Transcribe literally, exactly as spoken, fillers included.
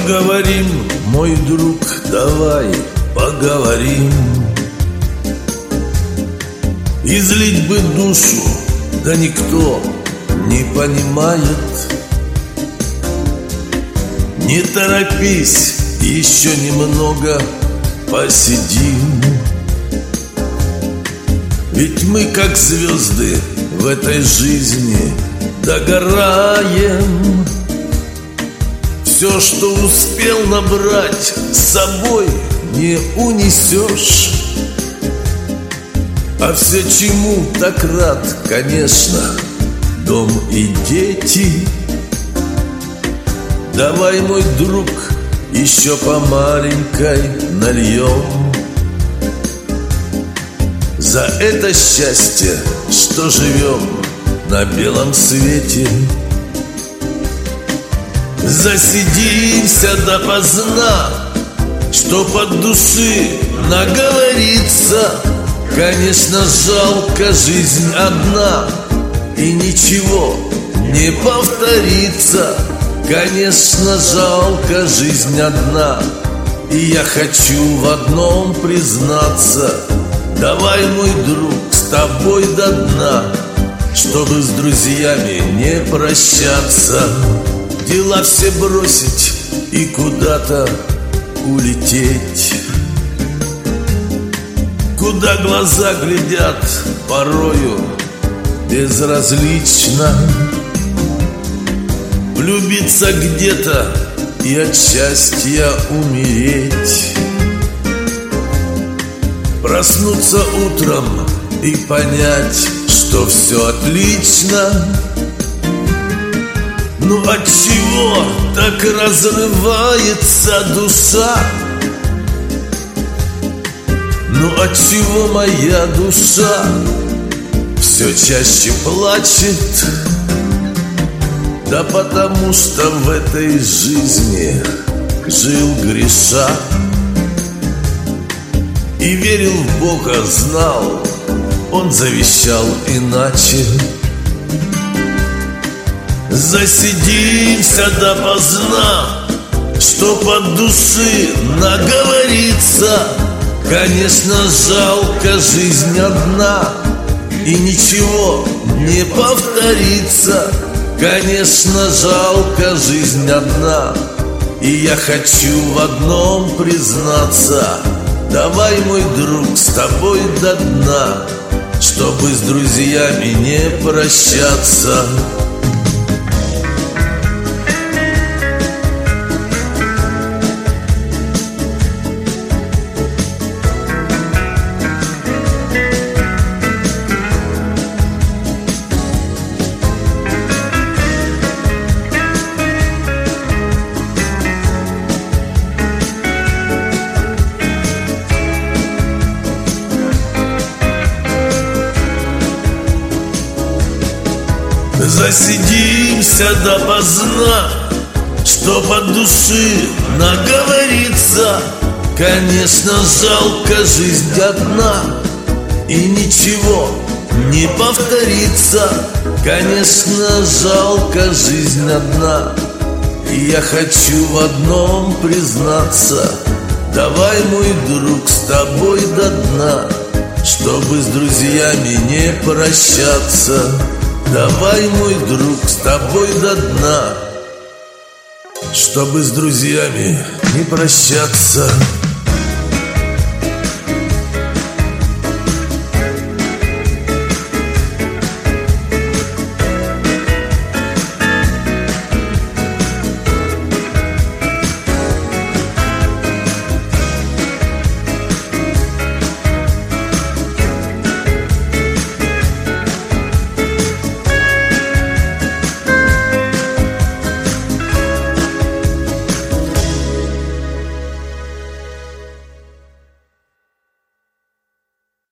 Поговорим, мой друг, давай поговорим. Излить бы душу, да никто не понимает. Не торопись, еще немного посидим. Ведь мы, как звезды, в этой жизни догораем. Все, что успел набрать, с собой не унесешь. А все, чему так рад, конечно, дом и дети. Давай, мой друг, еще по маленькой нальем. За это счастье, что живем на белом свете. Засидимся допоздна, чтоб от души наговориться. Конечно, жалко, жизнь одна, и ничего не повторится. Конечно, жалко, жизнь одна, и я хочу в одном признаться. Давай, мой друг, с тобой до дна, чтобы с друзьями не прощаться. Дела все бросить и куда-то улететь. Куда глаза глядят, порою безразлично. Влюбиться где-то и от счастья умереть. Проснуться утром и понять, что все отлично. Ну отчего так разрывается душа? Ну отчего моя душа все чаще плачет? Да потому что в этой жизни жил греша и верил в Бога, знал, Он завещал иначе. Засидимся допоздна, чтоб от души наговориться. Конечно, жалко, жизнь одна, и ничего не повторится. Конечно, жалко, жизнь одна, и я хочу в одном признаться. Давай, мой друг, с тобой до дна, чтобы с друзьями не прощаться. Засидимся допоздна, чтоб от души наговориться. Конечно, жалко, жизнь одна, и ничего не повторится. Конечно, жалко, жизнь одна, и я хочу в одном признаться. Давай, мой друг, с тобой до дна, чтобы с друзьями не прощаться. Давай, мой друг, с тобой до дна, чтобы с друзьями не прощаться.